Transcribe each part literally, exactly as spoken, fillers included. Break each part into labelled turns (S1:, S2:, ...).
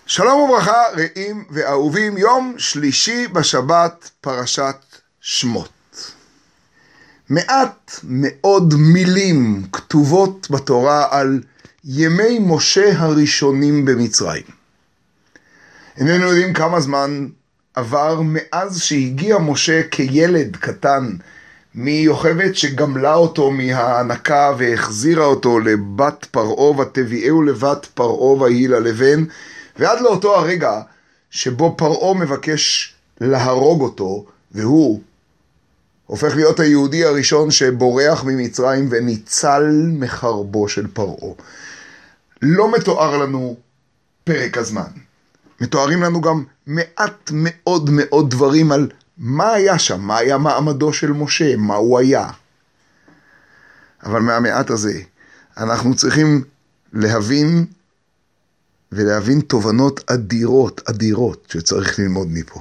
S1: שלום וברכה, רעים ואהובים, יום שלישי בשבת, פרשת שמות. מעט מאוד מילים כתובות בתורה על ימי משה הראשונים במצרים. איננו יודעים כמה זמן עבר מאז שהגיע משה כילד קטן מיוכבת שגמלה אותו מהענקה והחזירה אותו לבת פרעה ותביאהו לבת פרעה ויהי ללבן, ועד לאותו הרגע שבו פרעה מבקש להרוג אותו, והוא הופך להיות היהודי הראשון שבורח ממצרים וניצל מחרבו של פרעה. לא מתואר לנו פרק הזמן. מתוארים לנו גם מעט מאוד מאוד דברים על מה היה שם, מה היה מעמדו של משה, מה הוא היה. אבל מהמעט הזה אנחנו צריכים להבין ולהבין תובנות אדירות, אדירות, שצריך ללמוד מפה.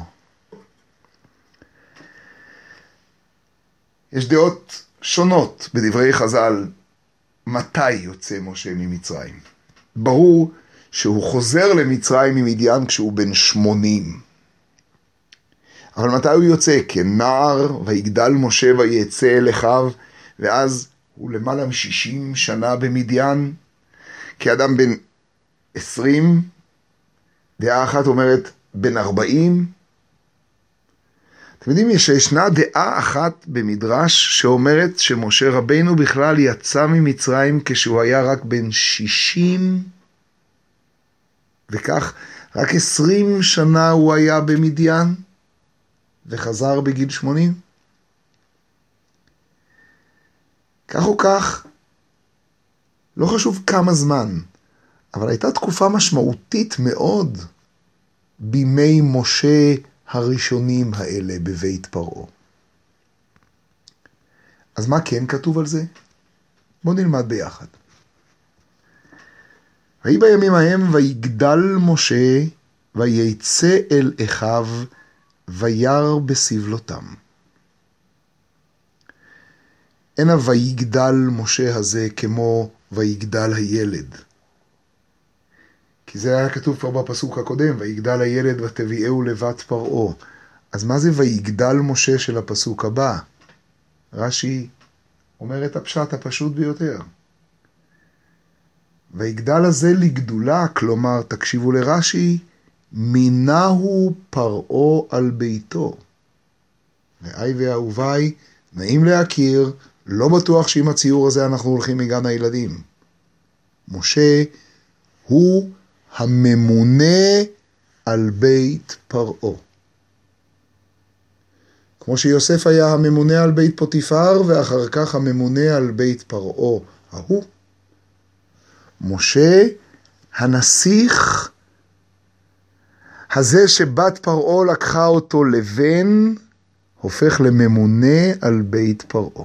S1: יש דעות שונות בדברי חז"ל, מתי יוצא משה ממצרים. ברור שהוא חוזר למצרים ממדיין כשהוא בן שמונים. אבל מתי הוא יוצא? כנער, ויגדל משה ויצא אל אחיו, ואז הוא למעלה משישים שנה במדיין, כאדם בן עשרים, דעה אחת אומרת בן ארבעים. אתם יודעים שישנה דעה אחת במדרש שאומרת שמשה רבינו בכלל יצא ממצרים כשהוא היה רק בן שישים, וכך רק עשרים שנה הוא היה במדיין וחזר בגיל שמונים. כך או כך, לא חשוב כמה זמן, אבל הייתה תקופה משמעותית מאוד בימי משה הראשונים האלה בבית פרעה. אז מה כן כתוב על זה? בואו נלמד ביחד. ויהי בימים ההם ויגדל משה ויצא אל אחיו וירא בסבלותם. אין הויגדל משה הזה כמו ויגדל הילד. כי זה היה כתוב כבר בפסוק הקודם, ויגדל הילד ותביאהו לבת פרעה. אז מה זה ויגדל משה של הפסוק הבא? רש"י אומר את הפשט הפשוט ביותר. ויגדל הזה לגדולה, כלומר, תקשיבו לרש"י, מינהו פרעה על ביתו. ואי ואהוביי, נעים להכיר, לא בטוח שעם הציור הזה אנחנו הולכים מגן הילדים. משה הוא הממונה על בית פרעה. כמו שיוסף היה הממונה על בית פוטיפר, ואחר כך הממונה על בית פרעה ההוא. משה, הנסיך, הזה שבת פרעה לקחה אותו לבן, הופך לממונה על בית פרעה.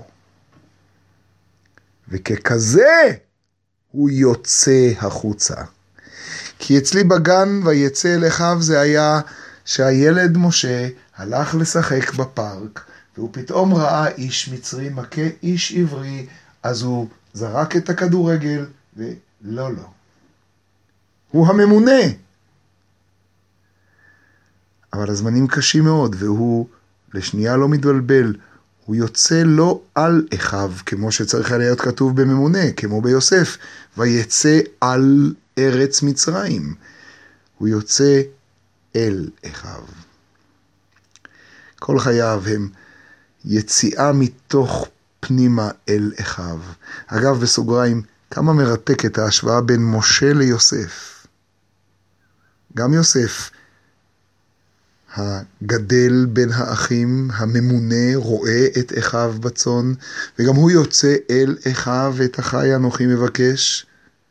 S1: וככזה הוא יוצא החוצה. כי אצלי בגן ויצא אל אחיו זה היה שהילד משה הלך לשחק בפארק, והוא פתאום ראה איש מצרי מכה איש עברי, אז הוא זרק את הכדורגל, ולא, לא. הוא הממונה. אבל הזמנים קשים מאוד, והוא לשנייה לא מתבלבל. הוא יוצא לא על אחיו, כמו שצריך להיות כתוב בממונה, כמו ביוסף, ויצא על ארץ מצרים. הוא יוצא אל אחיו. כל חייו הם יציאה מתוך פנימה אל אחיו. אגב, בסוגריים, כמה מרתקת ההשוואה בין משה ליוסף. גם יוסף, הגדל בין האחים, הממונה, רואה את אחיו בצאן, וגם הוא יוצא אל אחיו, את אחי אנוכי מבקש.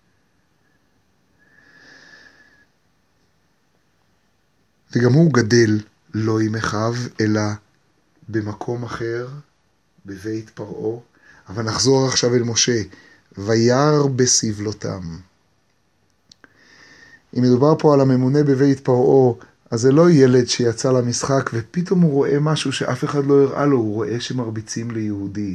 S1: וגם הוא גדל לא עם אחיו, אלא במקום אחר, בבית פרעה. אבל נחזור עכשיו אל משה, וירא בסבלותם. אם מדובר פה על הממונה בבית פרעה, אז זה לא ילד שיצא למשחק ופתאום הוא רואה משהו שאף אחד לא הראה לו, הוא רואה שמרביצים ליהודי.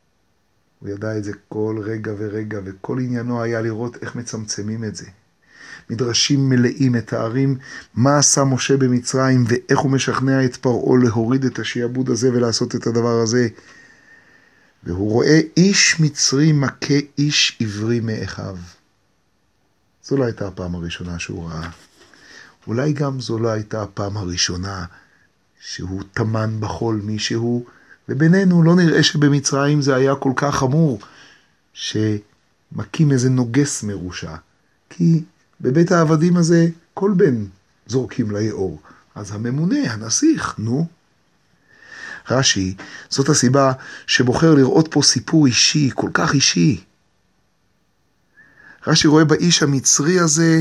S1: הוא ידע את זה כל רגע ורגע, וכל עניינו היה לראות איך מצמצמים את זה. מדרשים מלאים מתארים מה עשה משה במצרים ואיך הוא משכנע את פרעה להוריד את השיעבוד הזה ולעשות את הדבר הזה. והוא רואה איש מצרי מכה איש עברי מאחיו. זו לא הייתה הפעם הראשונה שהוא ראה. אולי גם זו לא הייתה הפעם הראשונה שהוא תמן בחול מישהו, ובינינו לא נראה שבמצרים זה היה כל כך חמור, שמקים איזה נוגס מרושע. כי בבית העבדים הזה כל בן זורקים ליאור. אז הממונה, הנסיך, נו. רש"י, זאת הסיבה שבוחר לראות פה סיפור אישי, כל כך אישי. רש"י רואה באיש המצרי הזה,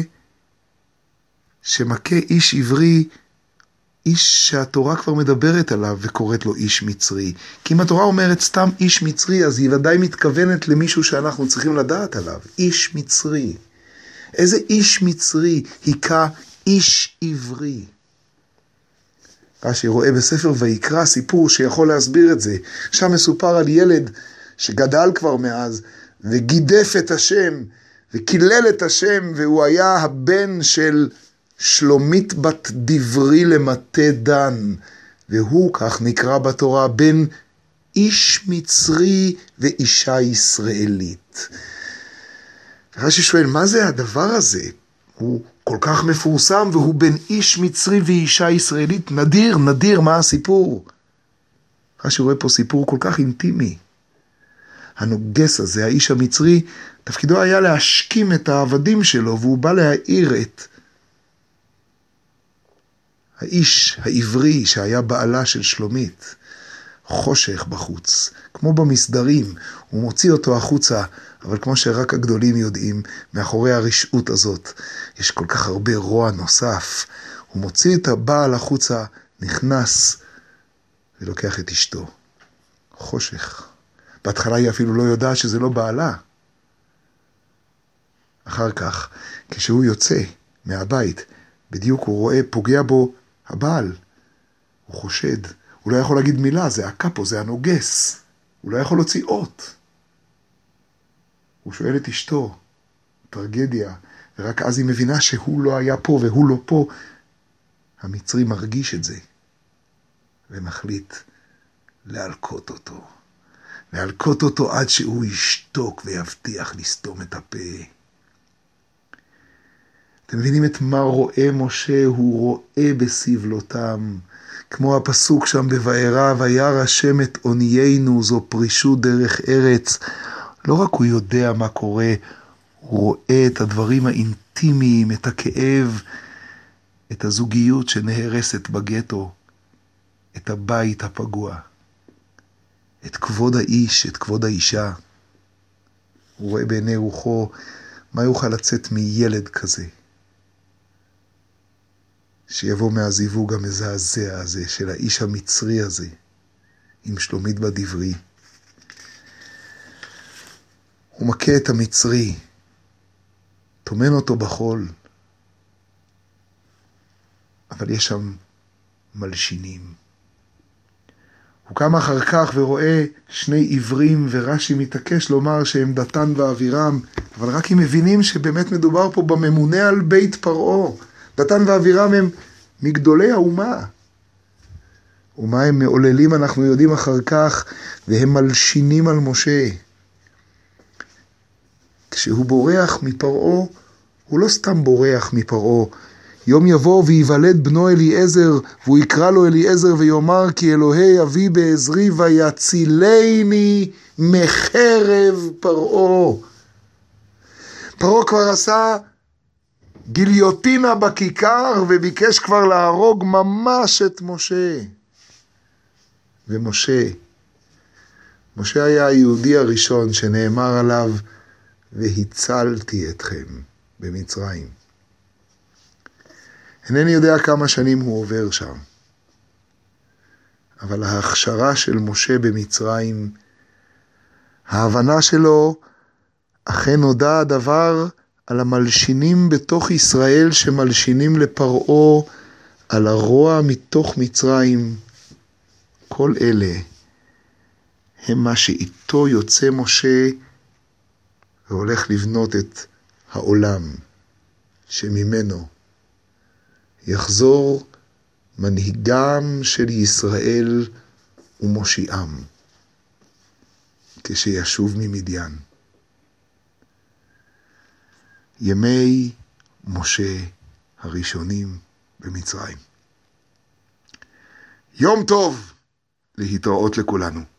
S1: שמכה איש עברי, איש שהתורה כבר מדברת עליו וקוראת לו איש מצרי. כי אם התורה אומרת סתם איש מצרי, אז היא ודאי מתכוונת למישהו שאנחנו צריכים לדעת עליו. איש מצרי. איזה איש מצרי היכה איש עברי? רש"י רואה בספר ויקרא סיפור שיכול להסביר את זה. שם מסופר על ילד שגדל כבר מאז וגידף את השם וקילל את השם, והוא היה הבן של שלומית בת דברי למטה דן, והוא כך נקרא בתורה בן איש מצרי ואישה ישראלית. רש"י שואל, מה זה הדבר הזה? הוא כל כך מפורסם והוא בן איש מצרי ואישה ישראלית, נדיר, נדיר, מה הסיפור? רש"י רואה פה סיפור כל כך אינטימי. הנוגס הזה, האיש המצרי, תפקידו היה להשכים את העבדים שלו, והוא בא להעיר את האיש העברי שהיה בעלה של שלומית. חושך בחוץ, כמו במסדרים, הוא מוציא אותו החוצה, אבל כמו שרק הגדולים יודעים, מאחורי הרשעות הזאת, יש כל כך הרבה רוע נוסף. הוא מוציא את הבעל החוצה, נכנס, ולוקח את אשתו. חושך. בהתחלה היא אפילו לא יודעת שזה לא בעלה. אחר כך, כשהוא יוצא מהבית, בדיוק הוא רואה, פוגע בו הבעל. הוא חושד. הוא לא יכול להגיד מילה, זה הקאפו, זה הנוגס. הוא לא יכול להוציא אות. הוא שואל את אשתו, טרגדיה, ורק אז היא מבינה שהוא לא היה פה והוא לא פה. המצרי מרגיש את זה, ומחליט להלקות אותו. להלקות אותו עד שהוא ישתוק ויבטיח לסתום את הפה. אתם מבינים את מה רואה משה? הוא רואה בסבלותם. כמו הפסוק שם בבארה, וירא השם את עוניינו, זו פרישות דרך ארץ. לא רק הוא יודע מה קורה, הוא רואה את הדברים האינטימיים, את הכאב, את הזוגיות שנהרסת בגטו, את הבית הפגוע, את כבוד האיש, את כבוד האישה. הוא רואה בעיני רוחו מה יוכל לצאת מילד כזה, שיבוא מהזיווג המזעזע הזה של האיש המצרי הזה, עם שלומית בת דברי. הוא מכה את המצרי, תומן אותו בחול, אבל יש שם מלשינים. הוא קם אחר כך ורואה שני עברים, ורש"י מתעקש לומר שהם דתן ואבירם, אבל רק אם מבינים שבאמת מדובר פה בממונה על בית פרעה. דתן ואבירם הם מגדולי האומה. ומה הם מעוללים אנחנו יודעים אחר כך, והם מלשינים על משה. כשהוא בורח מפרעה, הוא לא סתם בורח מפרעה. יום יבוא ויוולד בנו אליעזר, והוא יקרא לו אליעזר ויאמר, כי אלוהי אבי בעזרי ויצילני מחרב פרעה. פרעה כבר עשה גיליוטינה בכיכר, וביקש כבר להרוג ממש את משה. ומשה, משה היה היהודי הראשון שנאמר עליו, והצלתי אתכם במצרים. אינני יודע כמה שנים הוא עובר שם, אבל ההכשרה של משה במצרים, ההבנה שלו, אכן נודע הדבר על המלשינים בתוך ישראל שמלשינים לפרעה, על הרוע מתוך מצרים. כל אלה הם מה שאיתו יוצא משה והולך לבנות את העולם. שממנו יחזור מנהיגם של ישראל ומושיעם, כשישוב ממדיין. ימי משה הראשונים במצרים. יום טוב, להתראות לכולנו.